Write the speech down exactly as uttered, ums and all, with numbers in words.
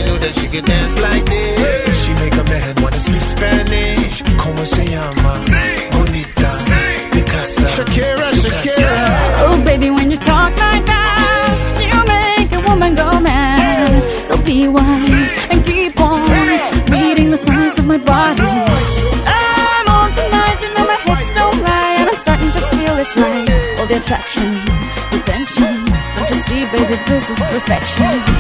knew that she could dance like this. She make a man wanna speak Spanish. Como se llama? Bonita, Picasa, Shakira, Shakira. Oh baby, when you talk like that, you make a woman go mad. So be wise and keep on reading the signs of my body. I'm on tonight, you know my hips don't lie, and I'm starting to feel it's right. All the attraction, the tension, don't you see, baby, this is perfection.